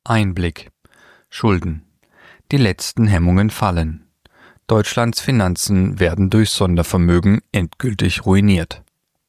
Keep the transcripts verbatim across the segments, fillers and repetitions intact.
Einblick. Schulden. Die letzten Hemmungen fallen. Deutschlands Finanzen werden durch Sondervermögen endgültig ruiniert.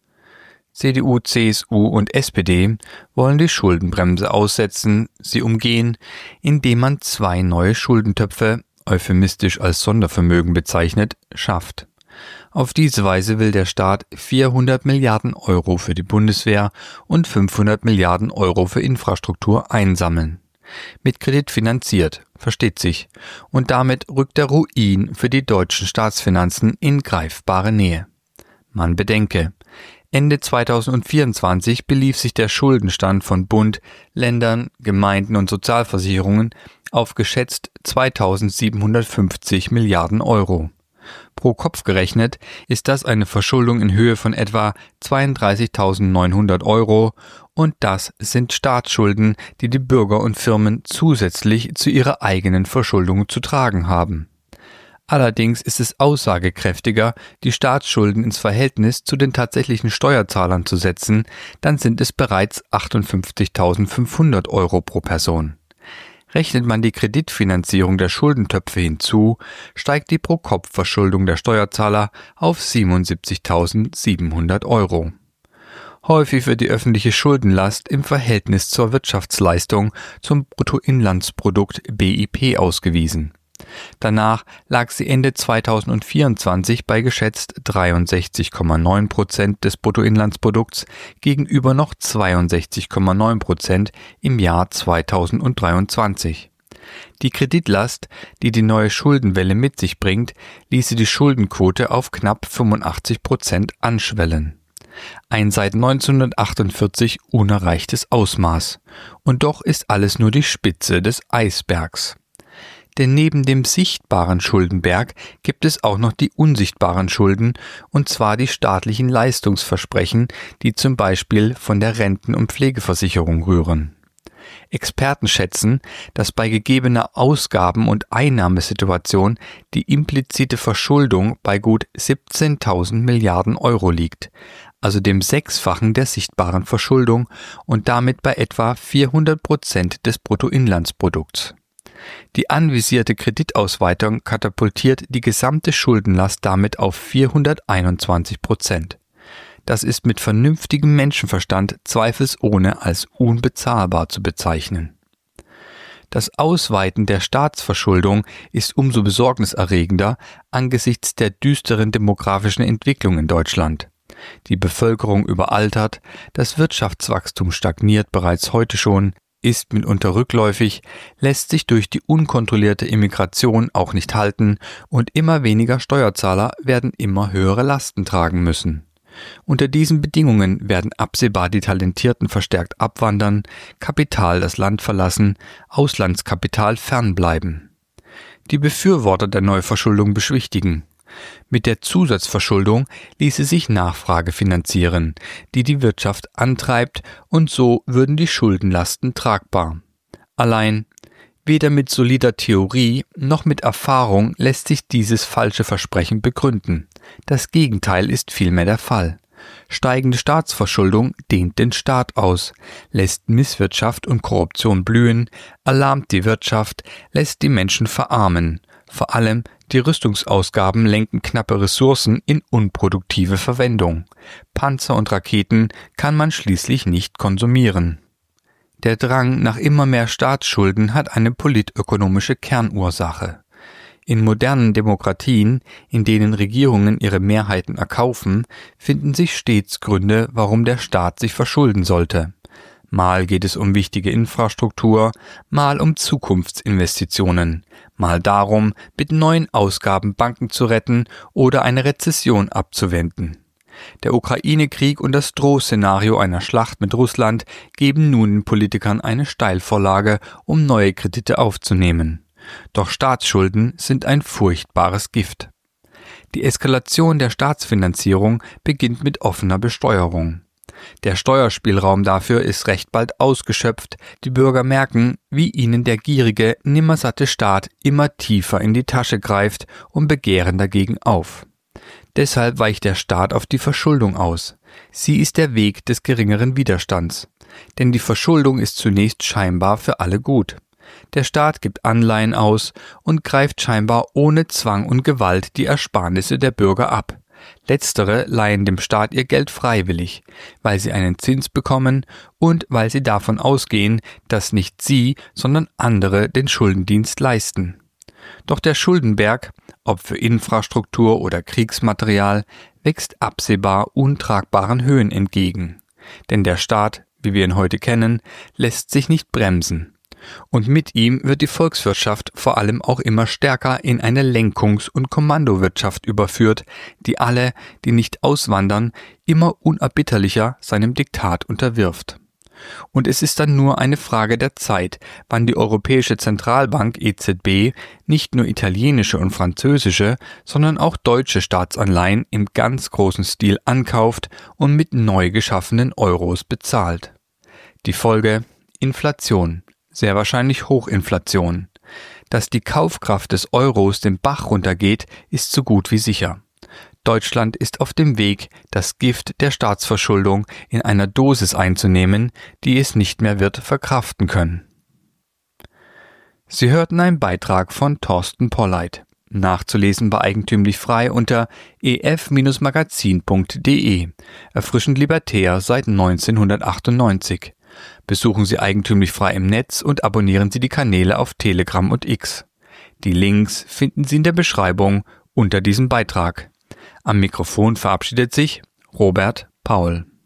C D U, C S U und S P D wollen die Schuldenbremse aussetzen, sie umgehen, indem man zwei neue Schuldentöpfe, euphemistisch als Sondervermögen bezeichnet, schafft. Auf diese Weise will der Staat vierhundert Milliarden Euro für die Bundeswehr und fünfhundert Milliarden Euro für Infrastruktur einsammeln. Mit Kredit finanziert, versteht sich, und damit rückt der Ruin für die deutschen Staatsfinanzen in greifbare Nähe. Man bedenke, Ende zweitausendvierundzwanzig belief sich der Schuldenstand von Bund, Ländern, Gemeinden und Sozialversicherungen auf geschätzt zweitausendsiebenhundertfünfzig Milliarden Euro. Pro Kopf gerechnet ist das eine Verschuldung in Höhe von etwa zweiunddreißigtausendneunhundert Euro, und das sind Staatsschulden, die die Bürger und Firmen zusätzlich zu ihrer eigenen Verschuldung zu tragen haben. Allerdings ist es aussagekräftiger, die Staatsschulden ins Verhältnis zu den tatsächlichen Steuerzahlern zu setzen, dann sind es bereits achtundfünfzigtausendfünfhundert Euro pro Person. Rechnet man die Kreditfinanzierung der Schuldentöpfe hinzu, steigt die Pro-Kopf-Verschuldung der Steuerzahler auf siebenundsiebzigtausendsiebenhundert Euro. Häufig wird die öffentliche Schuldenlast im Verhältnis zur Wirtschaftsleistung zum Bruttoinlandsprodukt B I P ausgewiesen. Danach lag sie Ende zweitausendvierundzwanzig bei geschätzt dreiundsechzig Komma neun Prozent des Bruttoinlandsprodukts gegenüber noch zweiundsechzig Komma neun Prozent im Jahr zweitausenddreiundzwanzig. Die Kreditlast, die die neue Schuldenwelle mit sich bringt, ließe die Schuldenquote auf knapp fünfundachtzig Prozent anschwellen. Ein seit neunzehnhundertachtundvierzig unerreichtes Ausmaß. Und doch ist alles nur die Spitze des Eisbergs. Denn neben dem sichtbaren Schuldenberg gibt es auch noch die unsichtbaren Schulden, und zwar die staatlichen Leistungsversprechen, die zum Beispiel von der Renten- und Pflegeversicherung rühren. Experten schätzen, dass bei gegebener Ausgaben- und Einnahmesituation die implizite Verschuldung bei gut siebzehntausend Milliarden Euro liegt, also dem Sechsfachen der sichtbaren Verschuldung und damit bei etwa vierhundert Prozent des Bruttoinlandsprodukts. Die anvisierte Kreditausweitung katapultiert die gesamte Schuldenlast damit auf vierhunderteinundzwanzig Prozent. Das ist mit vernünftigem Menschenverstand zweifelsohne als unbezahlbar zu bezeichnen. Das Ausweiten der Staatsverschuldung ist umso besorgniserregender angesichts der düsteren demografischen Entwicklung in Deutschland. Die Bevölkerung überaltert, das Wirtschaftswachstum stagniert bereits heute schon, ist mitunter rückläufig, lässt sich durch die unkontrollierte Immigration auch nicht halten, und immer weniger Steuerzahler werden immer höhere Lasten tragen müssen. Unter diesen Bedingungen werden absehbar die Talentierten verstärkt abwandern, Kapital das Land verlassen, Auslandskapital fernbleiben. Die Befürworter der Neuverschuldung beschwichtigen: Mit der Zusatzverschuldung ließe sich Nachfrage finanzieren, die die Wirtschaft antreibt, und so würden die Schuldenlasten tragbar. Allein, weder mit solider Theorie noch mit Erfahrung lässt sich dieses falsche Versprechen begründen. Das Gegenteil ist vielmehr der Fall. Steigende Staatsverschuldung dehnt den Staat aus, lässt Misswirtschaft und Korruption blühen, erlahmt die Wirtschaft, lässt die Menschen verarmen. Vor allem die Rüstungsausgaben lenken knappe Ressourcen in unproduktive Verwendung. Panzer und Raketen kann man schließlich nicht konsumieren. Der Drang nach immer mehr Staatsschulden hat eine politökonomische Kernursache. In modernen Demokratien, in denen Regierungen ihre Mehrheiten erkaufen, finden sich stets Gründe, warum der Staat sich verschulden sollte. Mal geht es um wichtige Infrastruktur, mal um Zukunftsinvestitionen, mal darum, mit neuen Ausgaben Banken zu retten oder eine Rezession abzuwenden. Der Ukraine-Krieg und das Drohszenario einer Schlacht mit Russland geben nun den Politikern eine Steilvorlage, um neue Kredite aufzunehmen. Doch Staatsschulden sind ein furchtbares Gift. Die Eskalation der Staatsfinanzierung beginnt mit offener Besteuerung. Der Steuerspielraum dafür ist recht bald ausgeschöpft. Die Bürger merken, wie ihnen der gierige, nimmersatte Staat immer tiefer in die Tasche greift und begehren dagegen auf. Deshalb weicht der Staat auf die Verschuldung aus. Sie ist der Weg des geringeren Widerstands. Denn die Verschuldung ist zunächst scheinbar für alle gut. Der Staat gibt Anleihen aus und greift scheinbar ohne Zwang und Gewalt die Ersparnisse der Bürger ab. Letztere leihen dem Staat ihr Geld freiwillig, weil sie einen Zins bekommen und weil sie davon ausgehen, dass nicht sie, sondern andere den Schuldendienst leisten. Doch der Schuldenberg, ob für Infrastruktur oder Kriegsmaterial, wächst absehbar untragbaren Höhen entgegen. Denn der Staat, wie wir ihn heute kennen, lässt sich nicht bremsen. Und mit ihm wird die Volkswirtschaft vor allem auch immer stärker in eine Lenkungs- und Kommandowirtschaft überführt, die alle, die nicht auswandern, immer unerbitterlicher seinem Diktat unterwirft. Und es ist dann nur eine Frage der Zeit, wann die Europäische Zentralbank E Z B nicht nur italienische und französische, sondern auch deutsche Staatsanleihen im ganz großen Stil ankauft und mit neu geschaffenen Euros bezahlt. Die Folge: Inflation. Sehr wahrscheinlich Hochinflation. Dass die Kaufkraft des Euros den Bach runtergeht, ist so gut wie sicher. Deutschland ist auf dem Weg, das Gift der Staatsverschuldung in einer Dosis einzunehmen, die es nicht mehr wird verkraften können. Sie hörten einen Beitrag von Thorsten Polleit. Nachzulesen bei Eigentümlich Frei unter e f Magazin punkt de. Erfrischend libertär seit neunzehnhundertachtundneunzig. Besuchen Sie Eigentümlich Frei im Netz und abonnieren Sie die Kanäle auf Telegram und X. Die Links finden Sie in der Beschreibung unter diesem Beitrag. Am Mikrofon verabschiedet sich Robert Paul.